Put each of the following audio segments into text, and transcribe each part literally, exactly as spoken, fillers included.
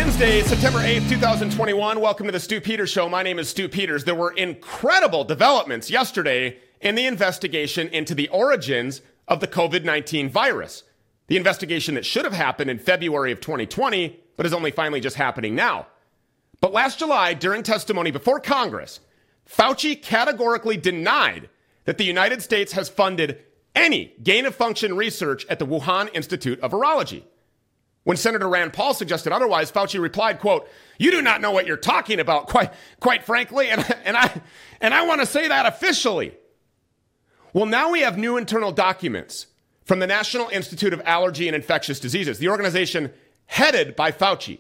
Wednesday, September eighth, twenty twenty-one. Welcome to the Stu Peters Show. My name is Stu Peters. There were incredible developments yesterday in the investigation into the origins of the covid nineteen virus. The investigation that should have happened in February of twenty twenty, but is only finally just happening now. But last July, during testimony before Congress, Fauci categorically denied that the United States has funded any gain-of-function research at the Wuhan Institute of Virology. When Senator Rand Paul suggested otherwise, Fauci replied, quote, "You do not know what you're talking about, quite, quite frankly, and, and I, and I want to say that officially." Well, now we have new internal documents from the National Institute of Allergy and Infectious Diseases, the organization headed by Fauci.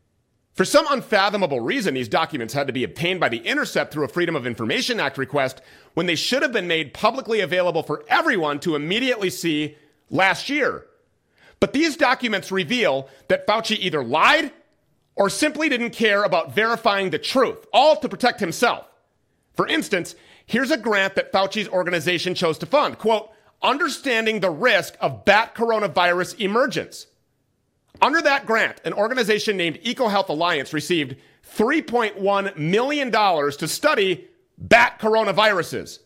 For some unfathomable reason, these documents had to be obtained by The Intercept through a Freedom of Information Act request when they should have been made publicly available for everyone to immediately see last year. But these documents reveal that Fauci either lied or simply didn't care about verifying the truth, all to protect himself. For instance, here's a grant that Fauci's organization chose to fund, quote, "Understanding the Risk of Bat Coronavirus Emergence." Under that grant, an organization named EcoHealth Alliance received three point one million dollars to study bat coronaviruses.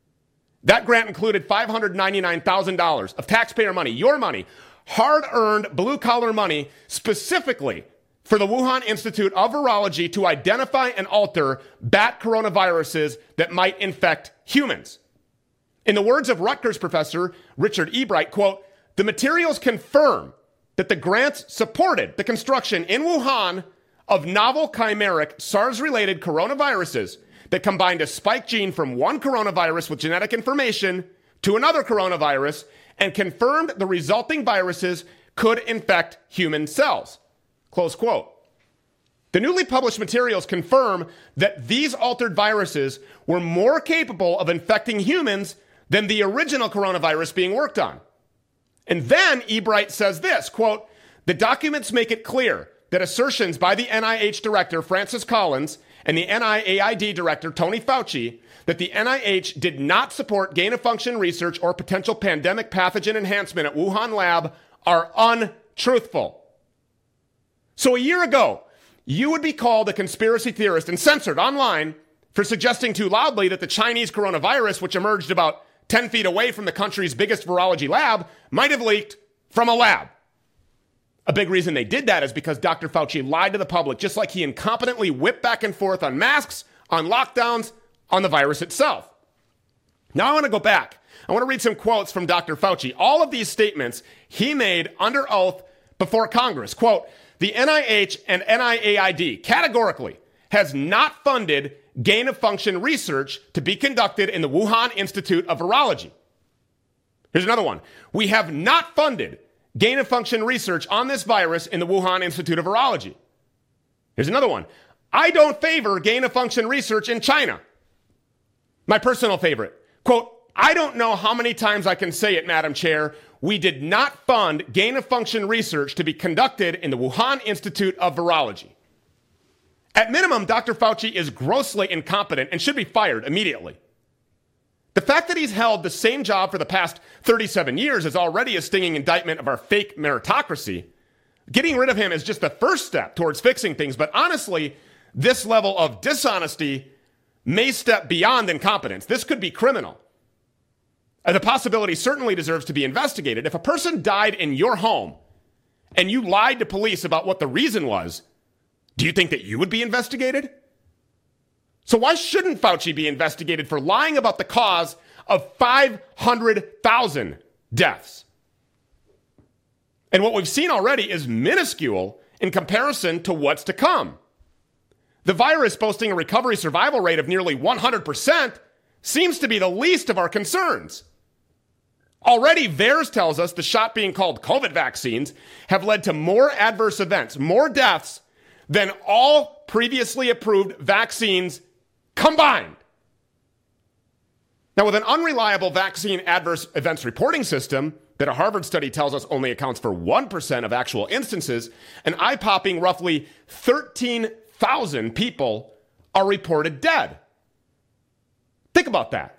That grant included five hundred ninety-nine thousand dollars of taxpayer money, your money, hard-earned blue-collar money, specifically for the Wuhan Institute of Virology to identify and alter bat coronaviruses that might infect humans. In the words of Rutgers professor Richard Ebright, quote, "The materials confirm that the grants supported the construction in Wuhan of novel chimeric SARS-related coronaviruses that combined a spike gene from one coronavirus with genetic information to another coronavirus and confirmed the resulting viruses could infect human cells." Close quote. The newly published materials confirm that these altered viruses were more capable of infecting humans than the original coronavirus being worked on. And then Ebright says this, quote, "The documents make it clear that assertions by the N I H director, Francis Collins, and the N I A I D director, Tony Fauci, that the N I H did not support gain-of-function research or potential pandemic pathogen enhancement at Wuhan lab are untruthful." So a year ago, you would be called a conspiracy theorist and censored online for suggesting too loudly that the Chinese coronavirus, which emerged about ten feet away from the country's biggest virology lab, might have leaked from a lab. A big reason they did that is because Doctor Fauci lied to the public, just like he incompetently whipped back and forth on masks, on lockdowns, on the virus itself. Now I want to go back. I want to read some quotes from Doctor Fauci. All of these statements he made under oath before Congress. Quote, "The N I H and N I A I D categorically has not funded gain-of-function research to be conducted in the Wuhan Institute of Virology." Here's another one. "We have not funded gain-of-function research on this virus in the Wuhan Institute of Virology." Here's another one. "I don't favor gain-of-function research in China." My personal favorite. Quote, "I don't know how many times I can say it, Madam Chair. We did not fund gain-of-function research to be conducted in the Wuhan Institute of Virology." At minimum, Doctor Fauci is grossly incompetent and should be fired immediately. The fact that he's held the same job for the past thirty-seven years is already a stinging indictment of our fake meritocracy. Getting rid of him is just the first step towards fixing things, but honestly, this level of dishonesty may step beyond incompetence. This could be criminal. The possibility certainly deserves to be investigated. If a person died in your home and you lied to police about what the reason was, do you think that you would be investigated? So why shouldn't Fauci be investigated for lying about the cause of five hundred thousand deaths? And what we've seen already is minuscule in comparison to what's to come. The virus boasting a recovery survival rate of nearly one hundred percent seems to be the least of our concerns. Already, VAERS tells us the shot being called COVID vaccines have led to more adverse events, more deaths than all previously approved vaccines combined. Now, with an unreliable vaccine adverse events reporting system that a Harvard study tells us only accounts for one percent of actual instances, an eye-popping roughly thirteen thousand people are reported dead. Think about that.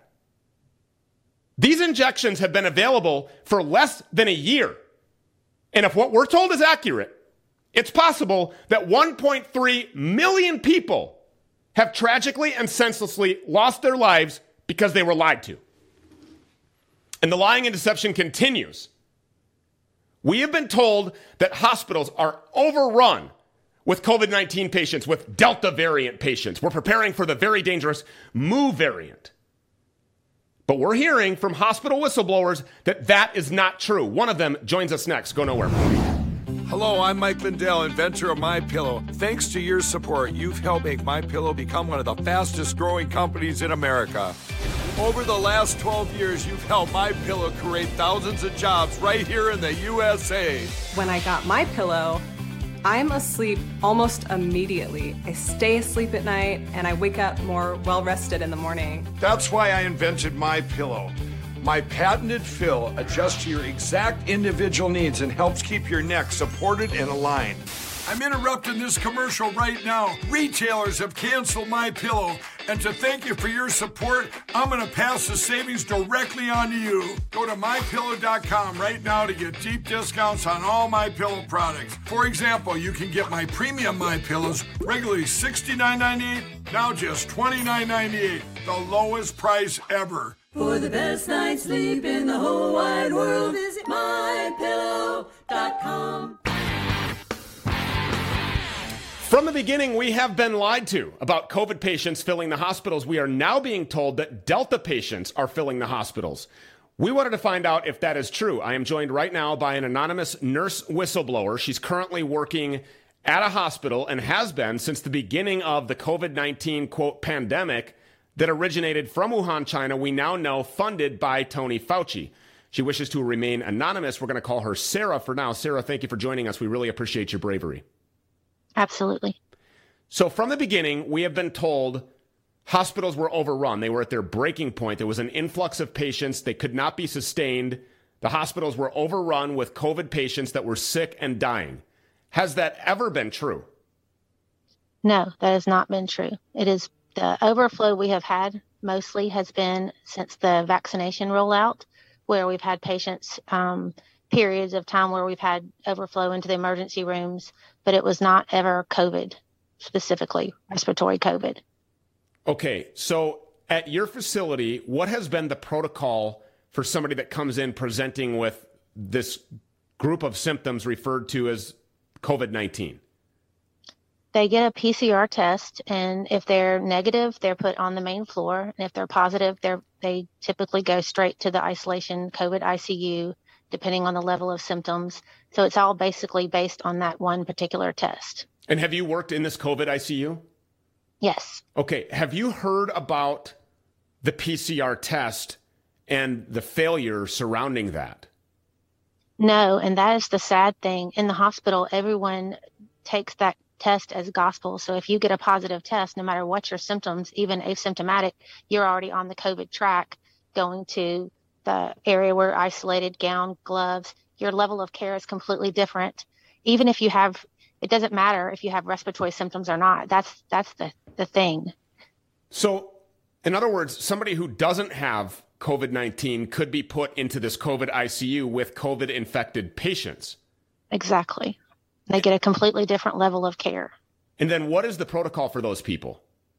These injections have been available for less than a year. And if what we're told is accurate, It's possible that one point three million people have tragically and senselessly lost their lives because they were lied to. And the lying and deception continues. We have been told that hospitals are overrun with COVID nineteen patients, with Delta variant patients. We're preparing for the very dangerous Mu variant. But we're hearing from hospital whistleblowers that that is not true. One of them joins us next. Go nowhere. Hello, I'm Mike Lindell, inventor of MyPillow. Thanks to your support, you've helped make MyPillow become one of the fastest growing companies in America. Over the last twelve years, you've helped MyPillow create thousands of jobs right here in the U S A. When I got MyPillow, I'm asleep almost immediately. I stay asleep at night and I wake up more well-rested in the morning. That's why I invented MyPillow. My patented fill adjusts to your exact individual needs and helps keep your neck supported and aligned. I'm interrupting this commercial right now. Retailers have canceled MyPillow, and to thank you for your support, I'm going to pass the savings directly on to you. Go to my pillow dot com right now to get deep discounts on all MyPillow products. For example, you can get my premium MyPillows regularly sixty-nine ninety-eight, now just twenty-nine ninety-eight, the lowest price ever. For the best night's sleep in the whole wide world, visit my pillow dot com. From the beginning, we have been lied to about COVID patients filling the hospitals. We are now being told that Delta patients are filling the hospitals. We wanted to find out if that is true. I am joined right now by an anonymous nurse whistleblower. She's currently working at a hospital and has been since the beginning of the COVID nineteen, quote, pandemic that originated from Wuhan, China, we now know funded by Tony Fauci. She wishes to remain anonymous. We're going to call her Sarah for now. Sarah, thank you for joining us. We really appreciate your bravery. Absolutely. So from the beginning, we have been told hospitals were overrun. They were at their breaking point. There was an influx of patients. They could not be sustained. The hospitals were overrun with COVID patients that were sick and dying. Has that ever been true? No, that has not been true. It is the overflow we have had mostly has been since the vaccination rollout, where we've had patients, um, periods of time where we've had overflow into the emergency rooms, but it was not ever COVID, specifically respiratory COVID. Okay, so at your facility, what has been the protocol for somebody that comes in presenting with this group of symptoms referred to as COVID nineteen? They get a P C R test, and if they're negative, they're put on the main floor. And if they're positive, they're, they typically go straight to the isolation COVID I C U, depending on the level of symptoms. So it's all basically based on that one particular test. And have you worked in this COVID I C U? Yes. Okay. Have you heard about the P C R test and the failure surrounding that? No, and that is the sad thing. In the hospital, everyone takes that test as gospel. So if you get a positive test, no matter what your symptoms, even asymptomatic, you're already on the COVID track going to the area where isolated, gown, gloves. Your level of care is completely different. Even if you have, it doesn't matter if you have respiratory symptoms or not. That's that's the, the thing. So, in other words, somebody who doesn't have COVID nineteen could be put into this COVID I C U with COVID-infected patients. Exactly. They get a completely different level of care. And then what is the protocol for those people?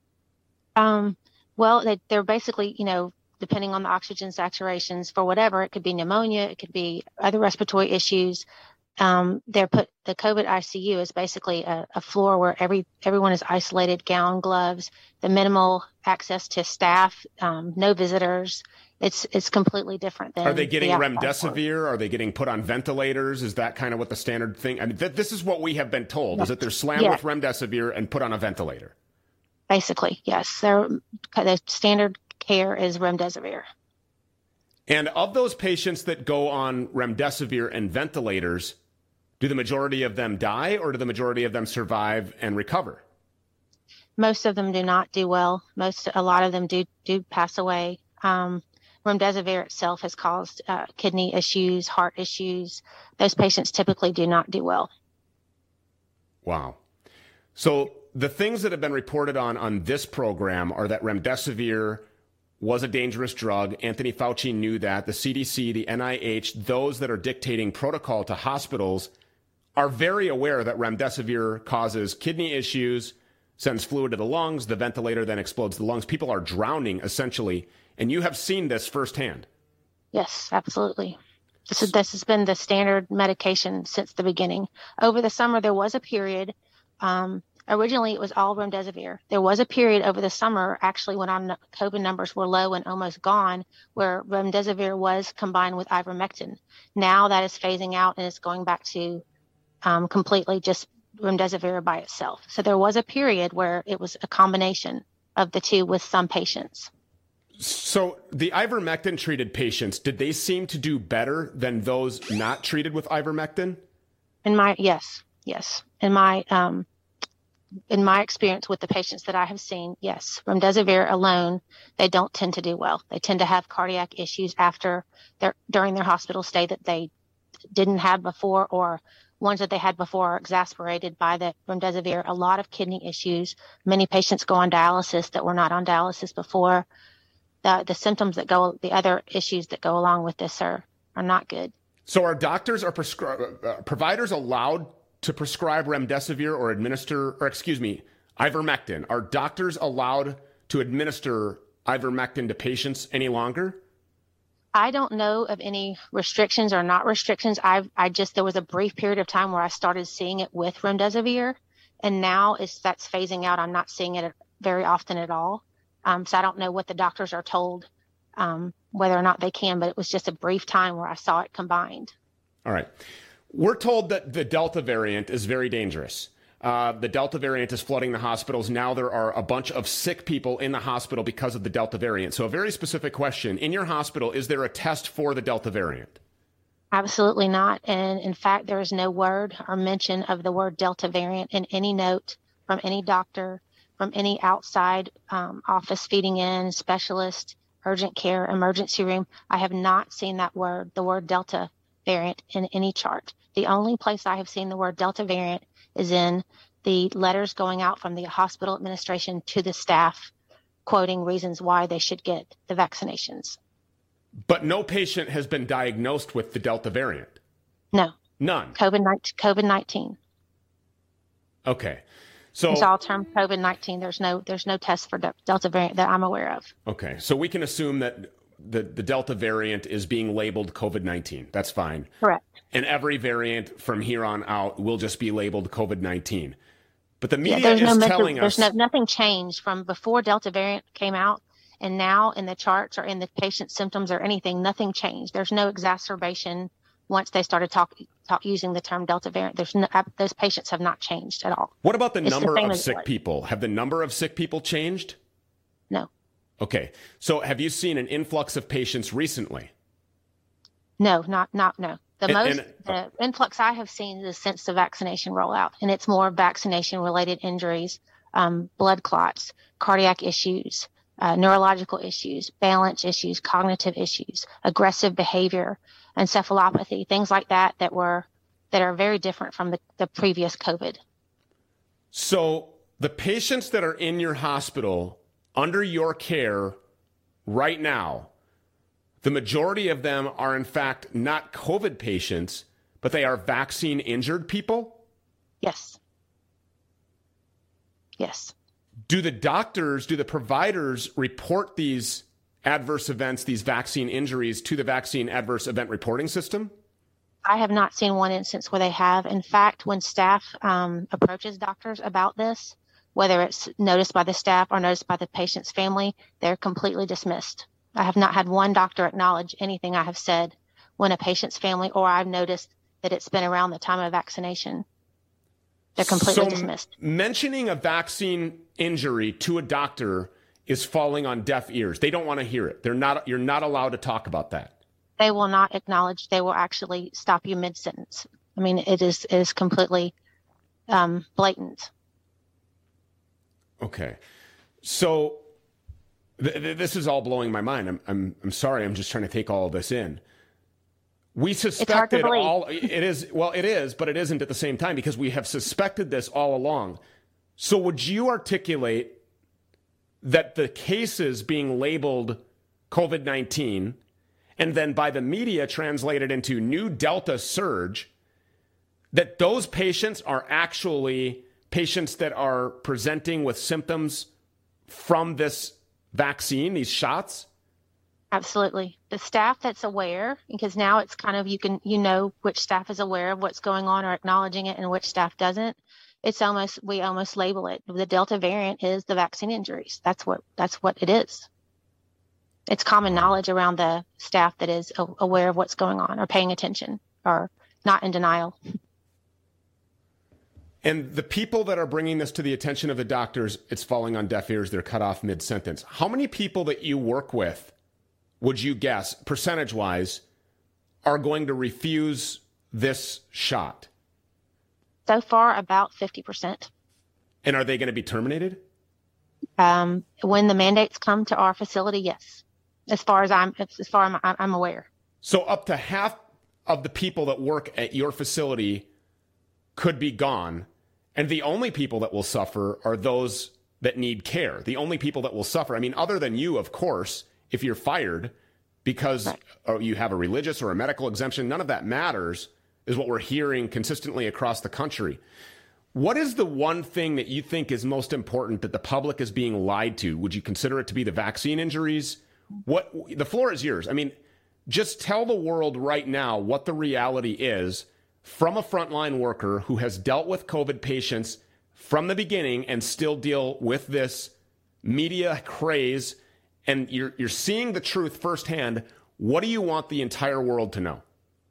Um, well, they, they're basically, you know, depending on the oxygen saturations for whatever, it could be pneumonia, it could be other respiratory issues. Um, they're put, the COVID I C U is basically a, a floor where every, everyone is isolated, gown, gloves, the minimal access to staff, um, no visitors. It's, it's completely different than. Are they getting the remdesivir? Are they getting put on ventilators? Is that kind of what the standard thing? I mean, th- this is what we have been told, yes. Is that they're slammed yeah. with remdesivir and put on a ventilator. Basically, yes. They're, the standard care is remdesivir. And of those patients that go on remdesivir and ventilators, do the majority of them die, or do the majority of them survive and recover? Most of them do not do well. Most, a lot of them do do pass away. Um, remdesivir itself has caused uh, kidney issues, heart issues. Those patients typically do not do well. Wow. So the things that have been reported on on this program are that remdesivir was a dangerous drug. Anthony Fauci knew that. The C D C, the N I H, those that are dictating protocol to hospitals are very aware that remdesivir causes kidney issues, sends fluid to the lungs, the ventilator then explodes the lungs. People are drowning, essentially, and you have seen this firsthand. Yes, absolutely. This, is, this has been the standard medication since the beginning. Over the summer, there was a period, um, originally it was all remdesivir. There was a period over the summer, actually, when our COVID numbers were low and almost gone, where remdesivir was combined with ivermectin. Now that is phasing out and it's going back to um, completely just remdesivir by itself. So there was a period where it was a combination of the two with some patients. So the ivermectin treated patients, did they seem to do better than those not treated with ivermectin? In my, yes, yes. In my, um, in my experience with the patients that I have seen, yes, remdesivir alone, they don't tend to do well. They tend to have cardiac issues after their, during their hospital stay that they didn't have before, or ones that they had before are exasperated by the remdesivir. A lot of kidney issues. Many patients go on dialysis that were not on dialysis before. The, the symptoms that go, the other issues that go along with this are, are not good. So are doctors or prescri- uh, providers allowed to prescribe remdesivir or administer, or excuse me, ivermectin? Are doctors allowed to administer ivermectin to patients any longer? I don't know of any restrictions or not restrictions. I I just, there was a brief period of time where I started seeing it with remdesivir, and now it's, that's phasing out. I'm not seeing it very often at all. Um, so I don't know what the doctors are told, um, whether or not they can, but it was just a brief time where I saw it combined. All right. We're told that the Delta variant is very dangerous. Uh, the Delta variant is flooding the hospitals. Now there are a bunch of sick people in the hospital because of the Delta variant. So a very specific question. In your hospital, is there a test for the Delta variant? Absolutely not. And in fact, there is no word or mention of the word Delta variant in any note from any doctor, from any outside um, office feeding in, specialist, urgent care, emergency room. I have not seen that word, the word Delta variant, in any chart. The only place I have seen the word Delta variant is in the letters going out from the hospital administration to the staff, quoting reasons why they should get the vaccinations. But no patient has been diagnosed with the Delta variant? No. None? COVID nineteen. Okay. So it's all termed COVID nineteen. There's no there's no test for de- Delta variant that I'm aware of. Okay. So we can assume that the, the Delta variant is being labeled COVID nineteen. That's fine. Correct. And every variant from here on out will just be labeled COVID nineteen. But the media yeah, is no, telling there's us... There's no, nothing changed from before Delta variant came out, and now in the charts or in the patient symptoms or anything, nothing changed. There's no exacerbation once they started talking talk, using the term Delta variant. There's no, those patients have not changed at all. What about the it's number the of sick people? Have the number of sick people changed? No. Okay. So have you seen an influx of patients recently? No, not, not, no. The And- most, and- the influx I have seen is since the vaccination rollout, and it's more vaccination related injuries, um, blood clots, cardiac issues, uh, neurological issues, balance issues, cognitive issues, aggressive behavior, encephalopathy, things like that, that were, that are very different from the, the previous COVID. So the patients that are in your hospital under your care right now, the majority of them are in fact not COVID patients, but they are vaccine injured people? Yes. Yes. Do the doctors, do the providers report these adverse events, these vaccine injuries, to the vaccine adverse event reporting system? I have not seen one instance where they have. In fact, when staff um, approaches doctors about this, whether it's noticed by the staff or noticed by the patient's family, they're completely dismissed. I have not had one doctor acknowledge anything I have said when a patient's family, or I've noticed that it's been around the time of vaccination. They're completely so dismissed. Mentioning a vaccine injury to a doctor is falling on deaf ears. They don't want to hear it. They're not, you're not allowed to talk about that. They will not acknowledge. They will actually stop you mid-sentence. I mean, it is, it is completely um, blatant. Okay. So th- th- this is all blowing my mind. I'm, I'm, I'm sorry. I'm just trying to take all of this in. We suspected all, it is, well, it is, but it isn't at the same time, because we have suspected this all along. So would you articulate that the cases being labeled COVID nineteen and then by the media translated into new Delta surge, that those patients are actually patients that are presenting with symptoms from this vaccine, these shots? Absolutely. The staff that's aware, because now it's kind of, you can, you know, which staff is aware of what's going on or acknowledging it and which staff doesn't. It's almost, we almost label it. The Delta variant is the vaccine injuries. That's what, that's what it is. It's common knowledge around the staff that is aware of what's going on or paying attention or not in denial. And the people that are bringing this to the attention of the doctors, it's falling on deaf ears. They're cut off mid-sentence. How many people that you work with, would you guess, percentage-wise, are going to refuse this shot? So far, about fifty percent. And are they going to be terminated? Um, when the mandates come to our facility, yes. As far as I'm, as far as I'm, I'm aware. So up to half of the people that work at your facility could be gone, and the only people that will suffer are those that need care. The only people that will suffer, I mean, other than you, of course, if you're fired because right. or you have a religious or a medical exemption, none of that matters, is what we're hearing consistently across the country. What is the one thing that you think is most important that the public is being lied to? Would you consider it to be the vaccine injuries? What, the floor is yours. I mean, just tell the world right now what the reality is from a frontline worker who has dealt with COVID patients from the beginning and still deal with this media craze, and you're you're seeing the truth firsthand. What do you want the entire world to know?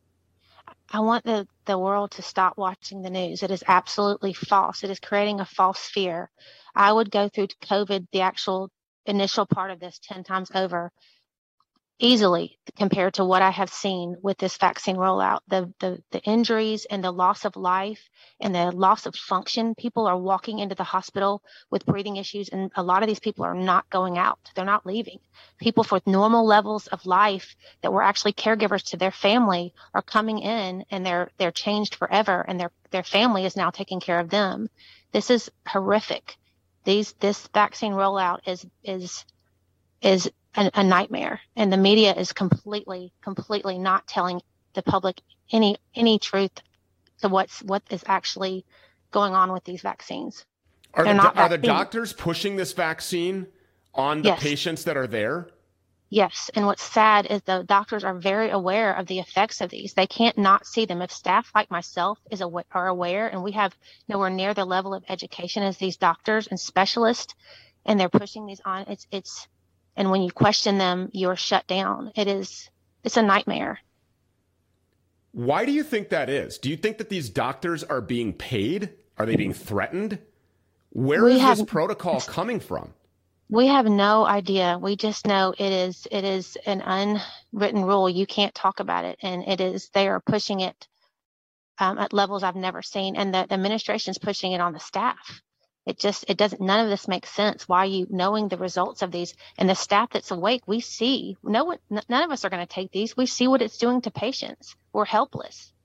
I want the, the world to stop watching the news. It is absolutely false. It is creating a false fear. I would go through COVID, the actual initial part of this, ten times over easily compared to what I have seen with this vaccine rollout. The, the the injuries and the loss of life and the loss of function. People are walking into the hospital with breathing issues, and a lot of these people are not going out. They're not leaving. People with normal levels of life that were actually caregivers to their family are coming in, and they're they're changed forever, and their their family is now taking care of them. This is horrific. These this vaccine rollout is is is A, a nightmare, and the media is completely, completely not telling the public any any truth to what's what is actually going on with these vaccines. Are, the, not are the doctors pushing this vaccine on the yes. patients that are there? Yes, and what's sad is the doctors are very aware of the effects of these. They can't not see them. If staff like myself is aw- are aware, and we have nowhere near the level of education as these doctors and specialists, and they're pushing these on, it's it's. And when you question them, you're shut down. It is, it's a nightmare. Why do you think that is? Do you think that these doctors are being paid? Are they being threatened? Where we is have, this protocol coming from? We have no idea. We just know it is, it is an unwritten rule. You can't talk about it. And it is, they are pushing it um, at levels I've never seen. And the, the administration is pushing it on the staff. It just, it doesn't, none of this makes sense. Why you, knowing the results of these and the staff that's awake, we see, no one, n- none of us are going to take these. We see what it's doing to patients. We're helpless.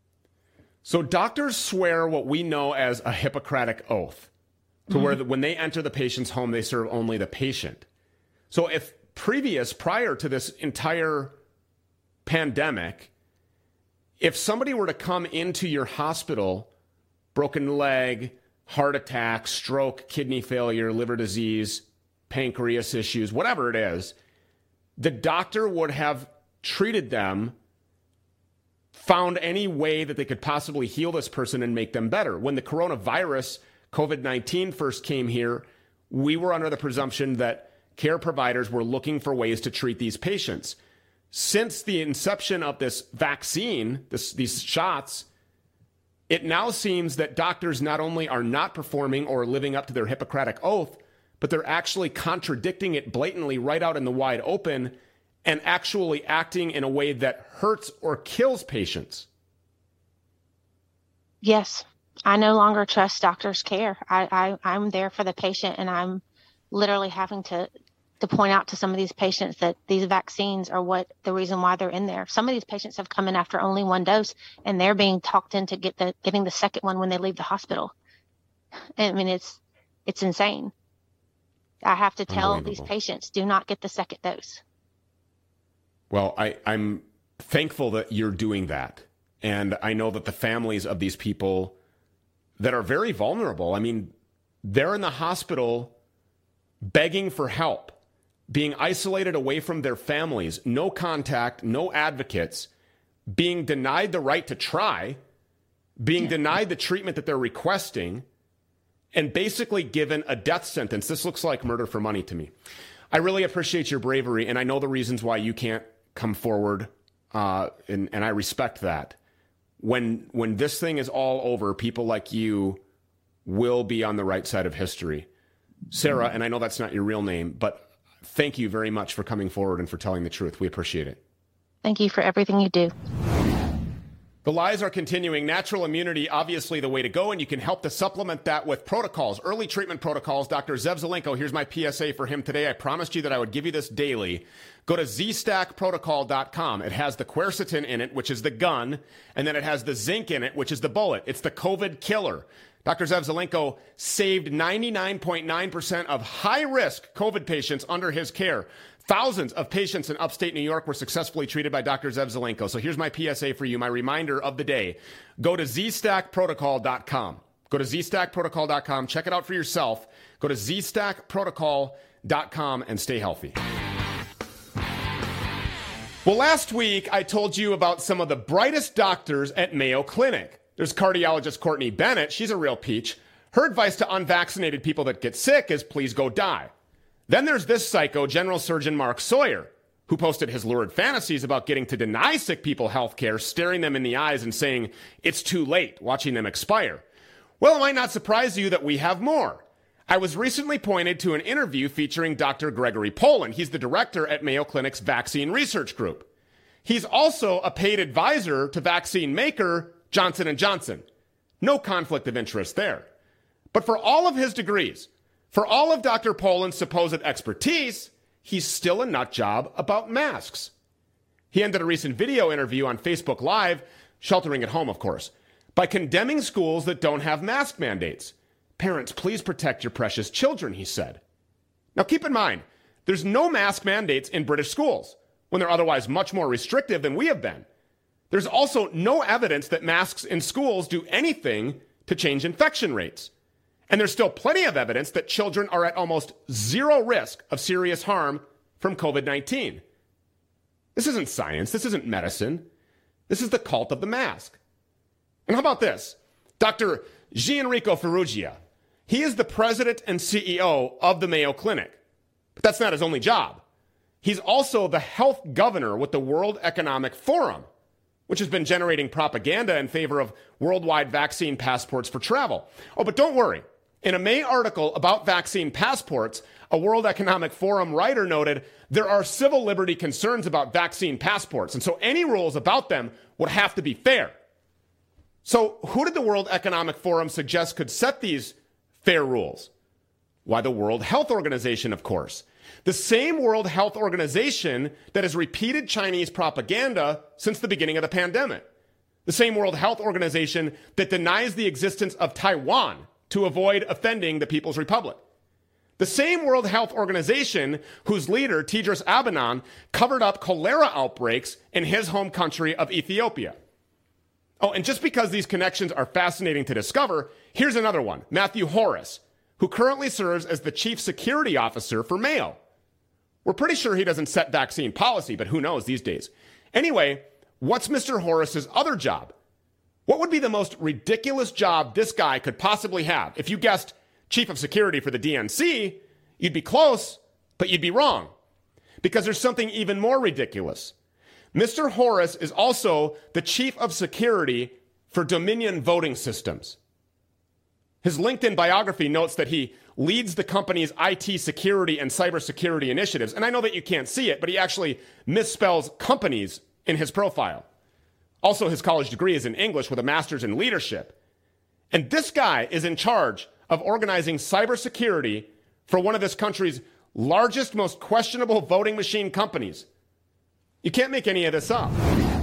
So doctors swear what we know as a Hippocratic oath to mm-hmm. where the, when they enter the patient's home, they serve only the patient. So if previous, prior to this entire pandemic, if somebody were to come into your hospital, broken leg, heart attack, stroke, kidney failure, liver disease, pancreas issues, whatever it is, the doctor would have treated them, found any way that they could possibly heal this person and make them better. When the coronavirus, COVID nineteen, first came here, we were under the presumption that care providers were looking for ways to treat these patients. Since the inception of this vaccine, this, these shots, it now seems that doctors not only are not performing or living up to their Hippocratic oath, but they're actually contradicting it blatantly right out in the wide open and actually acting in a way that hurts or kills patients. Yes, I no longer trust doctors' care. I, I, I'm there for the patient, and I'm literally having to to point out to some of these patients that these vaccines are what the reason why they're in there. Some of these patients have come in after only one dose, and they're being talked into get the getting the second one when they leave the hospital. I mean, it's it's insane. I have to tell these patients, do not get the second dose. Well, I, I'm thankful that you're doing that. And I know that the families of these people that are very vulnerable, I mean, they're in the hospital begging for help, being isolated away from their families, no contact, no advocates, being denied the right to try, being denied the treatment that they're requesting, and basically given a death sentence. This looks like murder for money to me. I really appreciate your bravery, and I know the reasons why you can't come forward, uh, and, and I respect that. When when this thing is all over, people like you will be on the right side of history. Sarah, and I know that's not your real name, but thank you very much for coming forward and for telling the truth. We appreciate it. Thank you for everything you do. The lies are continuing. Natural immunity, obviously the way to go, and you can help to supplement that with protocols, early treatment protocols. Doctor Zev Zelenko, here's my P S A for him today. I promised you that I would give you this daily. Go to Z stack protocol dot com. It has the quercetin in it, which is the gun, and then it has the zinc in it, which is the bullet. It's the COVID killer. Doctor Zev Zelenko saved ninety-nine point nine percent of high-risk COVID patients under his care. Thousands of patients in upstate New York were successfully treated by Doctor Zev Zelenko. So here's my P S A for you, my reminder of the day. Go to Z stack protocol dot com. Go to Z stack protocol dot com. Check it out for yourself. Go to Z stack protocol dot com and stay healthy. Well, last week I told you about some of the brightest doctors at Mayo Clinic. There's cardiologist Courtney Bennett. She's a real peach. Her advice to unvaccinated people that get sick is please go die. Then there's this psycho, General Surgeon Mark Sawyer, who posted his lurid fantasies about getting to deny sick people health care, staring them in the eyes and saying, it's too late, watching them expire. Well, it might not surprise you that we have more. I was recently pointed to an interview featuring Doctor Gregory Poland. He's the director at Mayo Clinic's Vaccine Research Group. He's also a paid advisor to vaccine maker Johnson and Johnson. No conflict of interest there. But for all of his degrees, for all of Doctor Poland's supposed expertise, he's still a nut job about masks. He ended a recent video interview on Facebook Live, sheltering at home, of course, by condemning schools that don't have mask mandates. Parents, please protect your precious children, he said. Now keep in mind, there's no mask mandates in British schools, when they're otherwise much more restrictive than we have been. There's also no evidence that masks in schools do anything to change infection rates. And there's still plenty of evidence that children are at almost zero risk of serious harm from COVID nineteen. This isn't science. This isn't medicine. This is the cult of the mask. And how about this? Doctor Gianrico Ferrugia. He is the president and C E O of the Mayo Clinic. But that's not his only job. He's also the health governor with the World Economic Forum, which has been generating propaganda in favor of worldwide vaccine passports for travel. Oh, but don't worry. In a May article about vaccine passports, a World Economic Forum writer noted there are civil liberty concerns about vaccine passports, and so any rules about them would have to be fair. So who did the World Economic Forum suggest could set these fair rules? Why, the World Health Organization, of course. The same World Health Organization that has repeated Chinese propaganda since the beginning of the pandemic. The same World Health Organization that denies the existence of Taiwan to avoid offending the People's Republic. The same World Health Organization whose leader, Tedros Adhanom, covered up cholera outbreaks in his home country of Ethiopia. Oh, and just because these connections are fascinating to discover, here's another one, Matthew Horace, who currently serves as the chief security officer for Mayo. We're pretty sure he doesn't set vaccine policy, but who knows these days. Anyway, what's Mister Horace's other job? What would be the most ridiculous job this guy could possibly have? If you guessed chief of security for the D N C, you'd be close, but you'd be wrong. Because there's something even more ridiculous. Mister Horace is also the chief of security for Dominion Voting Systems. His LinkedIn biography notes that he leads the company's I T security and cybersecurity initiatives. And I know that you can't see it, but he actually misspells companies in his profile. Also, his college degree is in English with a master's in leadership. And this guy is in charge of organizing cybersecurity for one of this country's largest, most questionable voting machine companies. You can't make any of this up.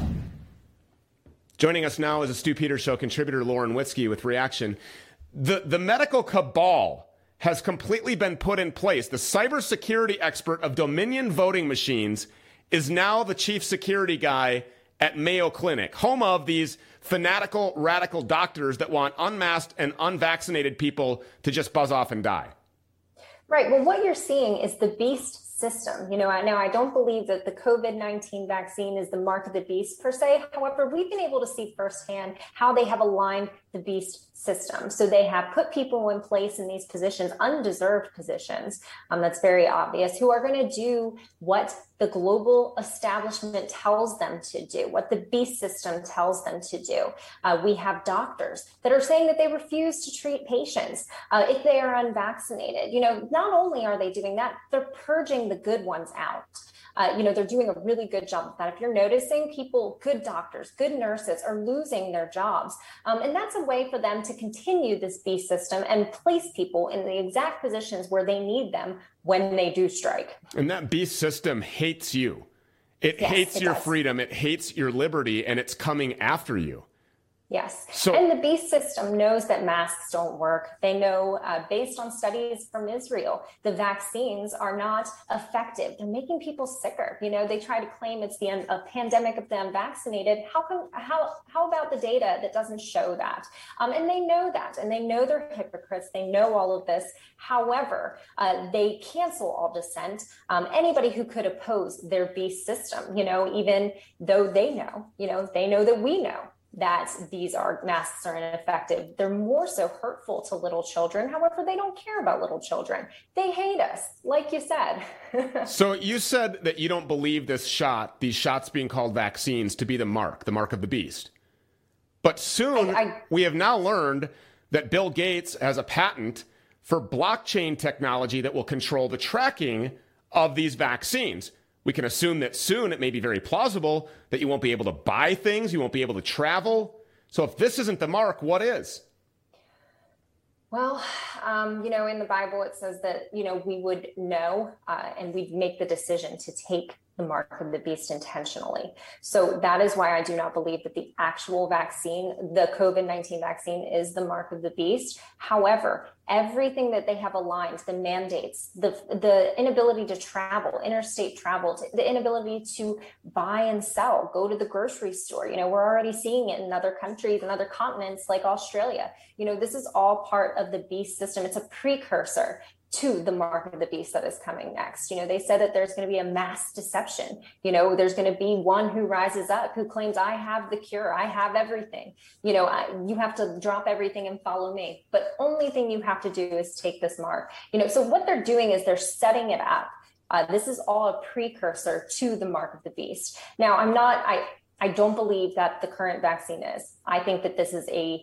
Joining us now is a Stu Peters Show contributor, Lauren Witzke, with Reaction. The, the medical cabal has completely been put in place. The cybersecurity expert of Dominion voting machines is now the chief security guy at Mayo Clinic, home of these fanatical, radical doctors that want unmasked and unvaccinated people to just buzz off and die. Right. Well, what you're seeing is the beast system. You know, now I don't believe that the COVID nineteen vaccine is the mark of the beast per se. However, we've been able to see firsthand how they have aligned the beast system. So they have put people in place in these positions, undeserved positions, um, that's very obvious, who are going to do what the global establishment tells them to do, what the beast system tells them to do. Uh, we have doctors that are saying that they refuse to treat patients uh, if they are unvaccinated. You know, not only are they doing that, they're purging the good ones out. Uh, you know, they're doing a really good job of that. If you're noticing, people, good doctors, good nurses are losing their jobs. Um, and that's a way for them to continue this beast system and place people in the exact positions where they need them when they do strike. And that beast system hates you. It Yes, hates it your does. freedom. It hates your liberty, and it's coming after you. Yes. So- and the beast system knows that masks don't work. They know, uh, based on studies from Israel, the vaccines are not effective. They're making people sicker. You know, they try to claim it's the a pandemic of the unvaccinated. How come? How how about the data that doesn't show that? Um, and they know that, and they know they're hypocrites. They know all of this. However, uh, they cancel all dissent. Um, anybody who could oppose their beast system, you know, even though they know, you know, they know that we know that these are masks are ineffective. They're more so hurtful to little children. However, they don't care about little children. They hate us, like you said. So you said that you don't believe this shot, these shots being called vaccines, to be the mark, the mark of the beast. But soon I, I, we have now learned that Bill Gates has a patent for blockchain technology that will control the tracking of these vaccines. We can assume that soon it may be very plausible that you won't be able to buy things, you won't be able to travel. So if this isn't the mark, what is? Well, um, you know, in the Bible, it says that, you know, we would know uh, and we'd make the decision to take the mark of the beast intentionally. So that is why I do not believe that the actual vaccine, the COVID nineteen vaccine, is the mark of the beast. However, everything that they have aligned, the mandates, the the inability to travel, interstate travel, the inability to buy and sell, go to the grocery store. You know, we're already seeing it in other countries and other continents like Australia. You know, this is all part of the beast system. It's a precursor to the mark of the beast that is coming next. You know, they said that there's going to be a mass deception. You know, there's going to be one who rises up who claims, I have the cure, I have everything. You know, I, you have to drop everything and follow me. But only thing you have to do is take this mark. You know, so what they're doing is they're setting it up. Uh, this is all a precursor to the mark of the beast. Now, I'm not, I, I don't believe that the current vaccine is. I think that this is a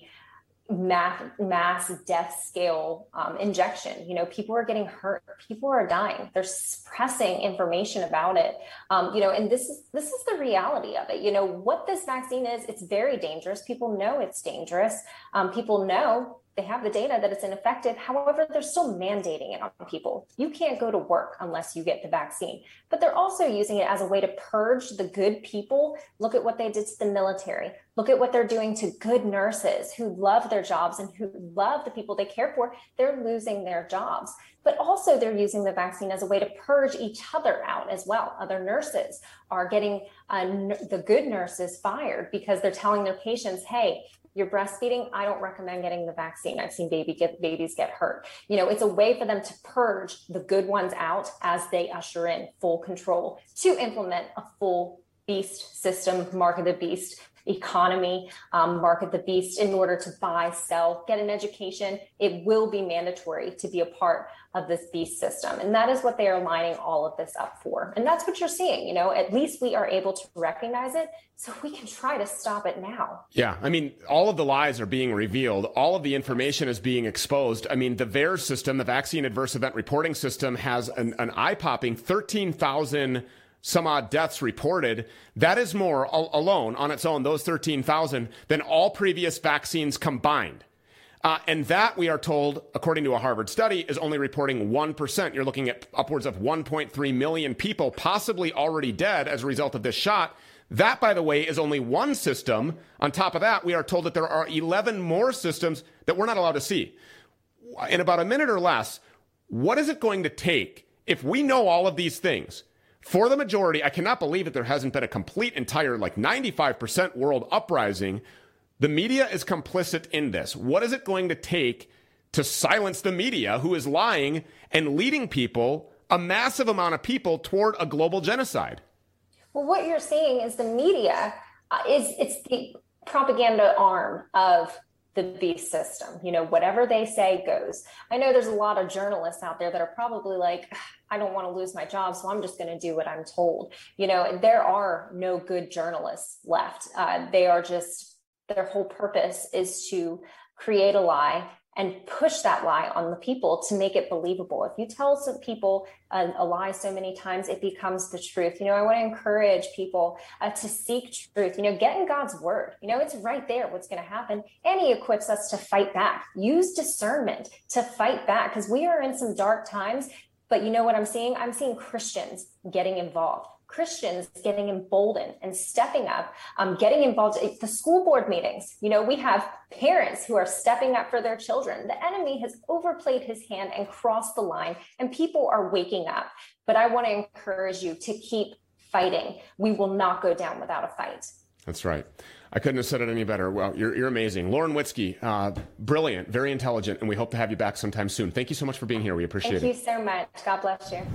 mass, mass death scale um, injection. You know, people are getting hurt. People are dying. They're suppressing information about it. Um, you know, and this is this is the reality of it. You know, what this vaccine is, it's very dangerous. People know it's dangerous. Um, people know they have the data that it's ineffective. However, they're still mandating it on people. You can't go to work unless you get the vaccine. But they're also using it as a way to purge the good people. Look at what they did to the military. Look at what they're doing to good nurses who love their jobs and who love the people they care for. They're losing their jobs. But also they're using the vaccine as a way to purge each other out as well. Other nurses are getting uh, the good nurses fired because they're telling their patients, hey, you're breastfeeding, I don't recommend getting the vaccine. I've seen baby get, babies get hurt. You know, it's a way for them to purge the good ones out as they usher in full control to implement a full beast system, mark of the beast economy, um, mark of the beast in order to buy, sell, get an education. It will be mandatory to be a part of this beast system. And that is what they are lining all of this up for. And that's what you're seeing. You know, at least we are able to recognize it so we can try to stop it now. Yeah. I mean, all of the lies are being revealed. All of the information is being exposed. I mean, the V A E R S system, the Vaccine Adverse Event Reporting System, has an, an eye-popping thirteen thousand some odd deaths reported. That is more al- alone on its own, those thirteen thousand, than all previous vaccines combined. Uh, and that, we are told, according to a Harvard study, is only reporting one percent. You're looking at upwards of one point three million people possibly already dead as a result of this shot. That, by the way, is only one system. On top of that, we are told that there are eleven more systems that we're not allowed to see. In about a minute or less, what is it going to take if we know all of these things For the majority, I cannot believe that there hasn't been a complete, entire, like ninety-five percent world uprising. The media is complicit in this. What is it going to take to silence the media who is lying and leading people, a massive amount of people, toward a global genocide? Well, what you're saying is the media uh, is it's the propaganda arm of the beast system. You know, whatever they say goes. I know there's a lot of journalists out there that are probably like, I don't want to lose my job, so I'm just going to do what I'm told. You know, there are no good journalists left. Uh, they are just, their whole purpose is to create a lie and push that lie on the people to make it believable. If you tell some people a, a lie so many times, it becomes the truth. You know, I want to encourage people uh, to seek truth, you know, get in God's word. You know, it's right there what's going to happen. And he equips us to fight back. Use discernment to fight back, because we are in some dark times. But you know what I'm seeing? I'm seeing Christians getting involved. Christians getting emboldened and stepping up, um, getting involved at the school board meetings. You know, we have parents who are stepping up for their children. The enemy has overplayed his hand and crossed the line, and people are waking up. But I want to encourage you to keep fighting. We will not go down without a fight. That's right. I couldn't have said it any better. Well, you're, you're amazing. Lauren Witzke, uh, brilliant, very intelligent, and we hope to have you back sometime soon. Thank you so much for being here. We appreciate Thank it. Thank you so much. God bless you.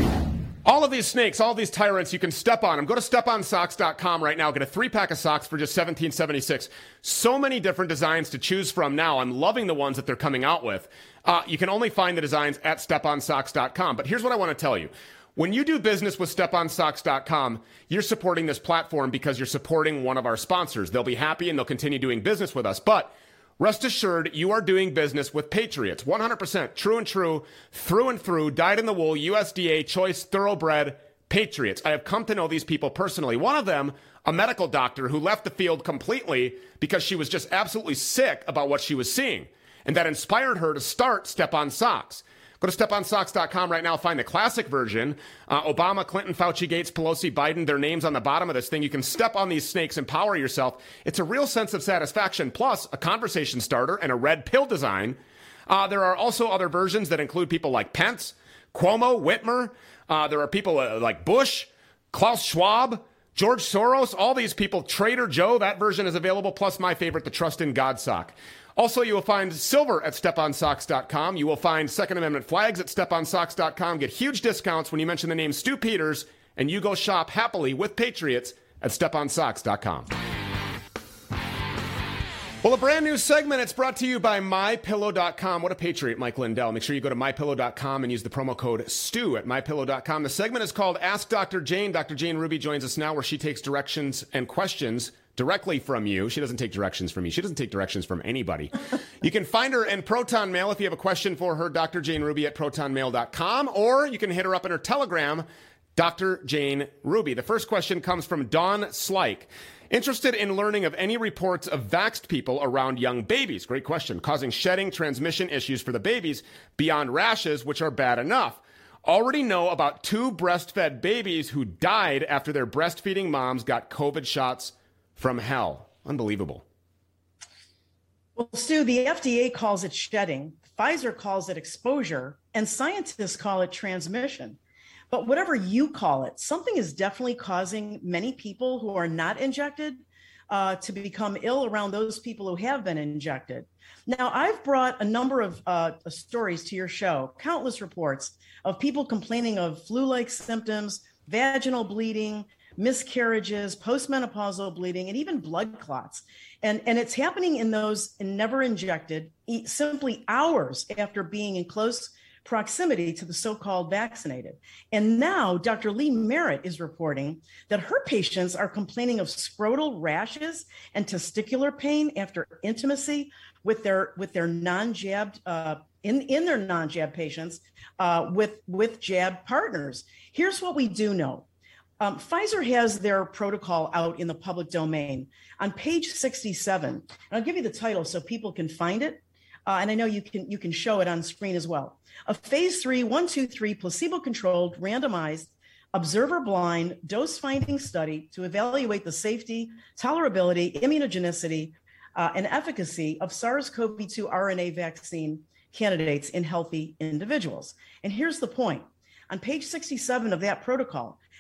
All of these snakes, all of these tyrants, you can step on them. Go to step on socks dot com right now. Get a three-pack of socks for just seventeen seventy-six. So many different designs to choose from now. I'm loving the ones that they're coming out with. Uh, you can only find the designs at step on socks dot com. But here's what I want to tell you. When you do business with step on socks dot com, you're supporting this platform because you're supporting one of our sponsors. They'll be happy and they'll continue doing business with us. But rest assured, you are doing business with Patriots. one hundred percent true and true, through and through, dyed-in-the-wool, U S D A, choice, thoroughbred Patriots. I have come to know these people personally. One of them, a medical doctor who left the field completely because she was just absolutely sick about what she was seeing. And that inspired her to start Step On Socks. Go to step on socks dot com right now. Find the classic version. Uh, Obama, Clinton, Fauci, Gates, Pelosi, Biden, their names on the bottom of this thing. You can step on these snakes, empower yourself. It's a real sense of satisfaction, plus a conversation starter and a red pill design. Uh, there are also other versions that include people like Pence, Cuomo, Whitmer. Uh, there are people uh, like Bush, Klaus Schwab, George Soros, all these people. Trader Joe, that version is available, plus my favorite, the Trust in God sock. Also, you will find silver at step on socks dot com. You will find Second Amendment flags at step on socks dot com. Get huge discounts when you mention the name Stu Peters, and you go shop happily with Patriots at step on socks dot com. Well, a brand new segment. It's brought to you by my pillow dot com. What a patriot, Mike Lindell. Make sure you go to my pillow dot com and use the promo code STU at my pillow dot com. The segment is called Ask Doctor Jane. Doctor Jane Ruby joins us now, where she takes directions and questions directly from you. She doesn't take directions from me. She doesn't take directions from anybody. You can find her in Proton Mail if you have a question for her, Doctor Jane Ruby at proton mail dot com, or you can hit her up in her Telegram, Doctor Jane Ruby. The first question comes from Dawn Slike. Interested in learning of any reports of vaxxed people around young babies? Great question. Causing shedding, transmission issues for the babies beyond rashes, which are bad enough. Already know about two breastfed babies who died after their breastfeeding moms got COVID shots from hell. Unbelievable. Well, Stu, the F D A calls it shedding, Pfizer calls it exposure, and scientists call it transmission. But whatever you call it, something is definitely causing many people who are not injected uh, to become ill around those people who have been injected. Now, I've brought a number of uh, stories to your show, countless reports of people complaining of flu-like symptoms, vaginal bleeding, miscarriages, postmenopausal bleeding, and even blood clots. And, and it's happening in those never injected, simply hours after being in close proximity to the so-called vaccinated. And now Doctor Lee Merritt is reporting that her patients are complaining of scrotal rashes and testicular pain after intimacy with their with their non-jabbed uh, in in their non-jab patients uh, with with jabbed partners. Here's what we do know. Um, Pfizer has their protocol out in the public domain on page sixty-seven. And I'll give you the title so people can find it. Uh, and I know you can you can show it on screen as well. A phase three, one, two, three, placebo-controlled, randomized, observer-blind, dose-finding study to evaluate the safety, tolerability, immunogenicity, uh, and efficacy of SARS-C o V two R N A vaccine candidates in healthy individuals. And here's the point. On page sixty-seven of that protocol,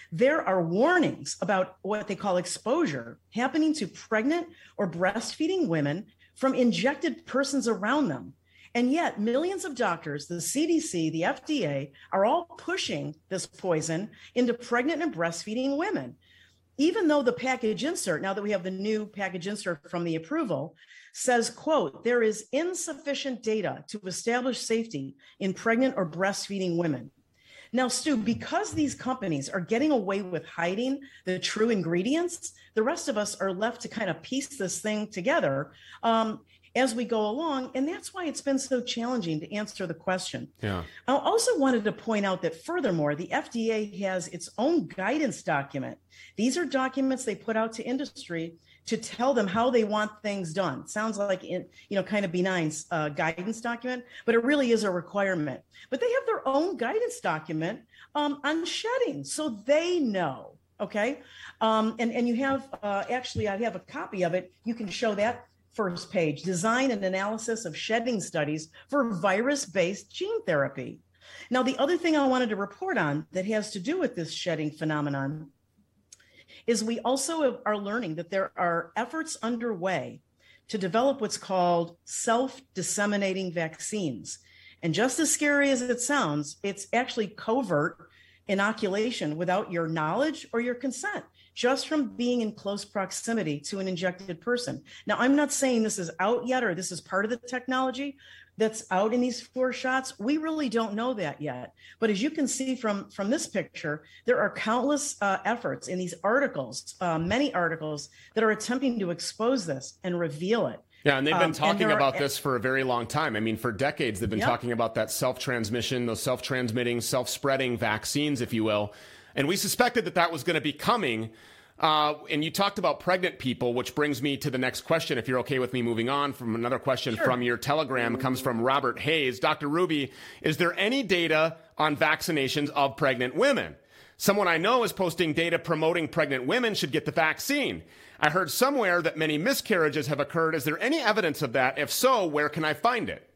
there are warnings about what they call exposure happening to pregnant or breastfeeding women from injected persons around them. And yet millions of doctors, the C D C, the F D A, are all pushing this poison into pregnant and breastfeeding women. Even though the package insert, now that we have the new package insert from the approval, says, quote, there is insufficient data to establish safety in pregnant or breastfeeding women. Now, Stu, because these companies are getting away with hiding the true ingredients, the rest of us are left to kind of piece this thing together um, as we go along. And that's why it's been so challenging to answer the question. Yeah. I also wanted to point out that furthermore, the F D A has its own guidance document. These are documents they put out to industry to tell them how they want things done. Sounds like, in, you know, kind of benign uh, guidance document, but it really is a requirement. But they have their own guidance document um, on shedding, so they know, okay? Um, and, and you have, uh, actually, I have a copy of it. You can show that first page, design and analysis of shedding studies for virus-based gene therapy. Now, the other thing I wanted to report on that has to do with this shedding phenomenon is we also are learning that there are efforts underway to develop what's called self-disseminating vaccines. And just as scary as it sounds, it's actually covert inoculation without your knowledge or your consent, just from being in close proximity to an injected person. Now, I'm not saying this is out yet or this is part of the technology that's out in these four shots. We really don't know that yet. But as you can see from, from this picture, there are countless uh, efforts in these articles, uh, many articles that are attempting to expose this and reveal it. Yeah, and they've been Um, and talking there are- about this for a very long time. I mean, for decades, they've been Yep. talking about that self-transmission, those self-transmitting, self-spreading vaccines, if you will. And we suspected that that was going to be coming. Uh, and you talked about pregnant people, which brings me to the next question, if you're okay with me moving on from another question Sure. from your Telegram. It comes from Robert Hayes. Doctor Ruby, is there any data on vaccinations of pregnant women? Someone I know is posting data promoting pregnant women should get the vaccine. I heard somewhere that many miscarriages have occurred. Is there any evidence of that? If so, where can I find it?